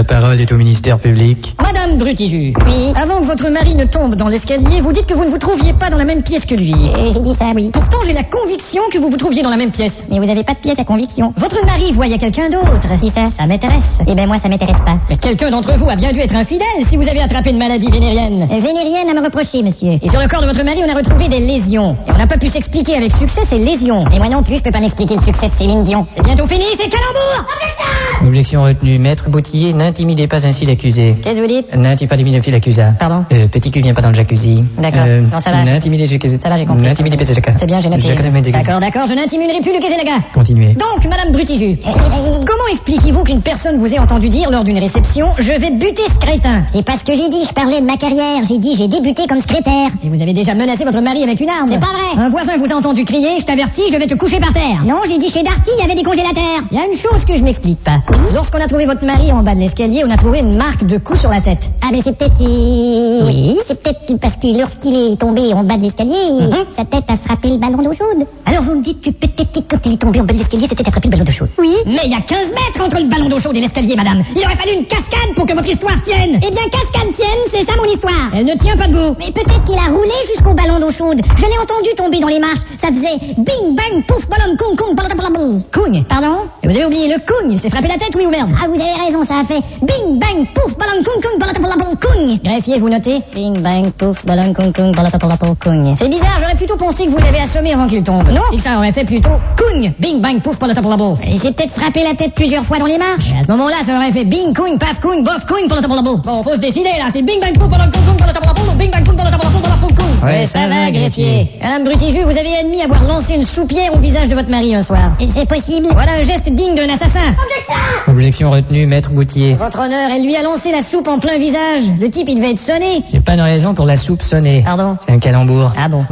parole est au ministère public. Madame Brutiju. Oui. Avant que votre mari ne tombe dans l'escalier, vous dites que vous ne vous trouviez pas dans la même pièce que lui. J'ai dit ça, oui. Pourtant, j'ai la conviction que vous vous trouviez dans la même pièce. Mais vous avez pas de pièce à conviction. Votre mari voyait quelqu'un d'autre. Qui ça? Ça m'intéresse. Eh ben moi, ça m'intéresse pas. Mais quelqu'un d'entre vous a bien dû être infidèle si vous avez attrapé une maladie vénérienne. Vénérienne à me reprocher, monsieur. Et sur le corps de votre mari, on a retrouvé des lésions. Et on n'a pas pu s'expliquer avec succès ces lésions. Et moi non plus, je peux pas m'expliquer le succès de Céline Dion. C'est bientôt fini, c'est calembour. Objection retenue. Maître Boutillier, n'intimidez pas ainsi l'accusé. Qu'est-ce que vous dites? N'intimidez pas l'accusé. Pardon? Petit cul vient pas dans le jacuzzi. D'accord. Non, ça va. N'intimidez l'accusé. Ça va, j'ai compris. N'intimidez pas l'accusé. C'est bien, j'ai noté. D'accord, je n'intimiderai plus le Kézélaga. Continuez. Donc, Madame Brutiju, comment expliquez-vous qu'une personne vous ait entendu dire lors d'une réception « Je vais buter ce crétin » C'est pas ce que j'ai dit, je parlais de ma carrière. J'ai dit j'ai débuté comme secrétaire. Et vous avez déjà menacé votre mari avec une arme. C'est pas vrai. Un voisin vous a entendu crier « Je t'avertis, je vais te coucher par terre ». Non, j'ai dit chez Darty, il y avait des congélateurs. Il y a une chose que je m'explique pas. Lorsqu'on a trouvé votre mari en bas de l'escalier, on a trouvé une marque de coup sur la tête. Ah mais c'est peut-être... Oui. C'est peut-être parce que lorsqu'il est tombé en bas de l'escalier, sa tête a frappé le ballon d'eau chaude. Alors vous me dites que peut-être que quand il est tombé en bas de l'escalier, c'était attrapé le ballon d'eau chaude. Oui. Mais il y a 15 mètres entre le ballon d'eau chaude et l'escalier, madame. Il aurait fallu une cascade pour que votre histoire tienne. Eh bien, cascade tienne, c'est ça mon histoire. Elle ne tient pas debout. Mais peut-être qu'il a roulé jusqu'au ballon d'eau chaude. Je l'ai entendu tomber dans les marches. Ça faisait bing, bang, pouf, ballon, kung, kung, ballon. Cogne. Pardon? Et vous avez oublié le cogne. C'est frappé la tête, oui ou merde? Ah, vous avez raison, ça a fait bing, bang, pouf, ballon, kung, kung, ballon, kung. Greffier, vous notez? Bing, bang, pouf, ballon, kung, kung, ballon, kung. C'est bizarre, j'aurais plutôt pensé que vous l'avez assommé avant qu'il tombe. Non. Et que ça aurait fait plutôt cogne, bing, bang, pouf, ballon. Il s'est peut-être frappé la tête plusieurs fois dans les marches. Et à ce moment-là, ça aurait fait bing, cogne, paf, cogne, bof, cogne, ballon. Bon, faut se décider, là. C'est bing, bang, pouf, ballon, ou bing, bang, pouf, ballon. Ouais, ça va, greffier. Madame Brutiju, vous avez admis avoir lancé une soupière au visage de votre mari un soir. Et c'est possible. Voilà un geste digne d'un assassin. Objection retenue. Maître Boutier. Votre honneur, elle lui a lancé la soupe en plein visage. Le type, il devait être sonné. C'est pas une raison pour la soupe sonner. Pardon? C'est un calembour. Ah bon.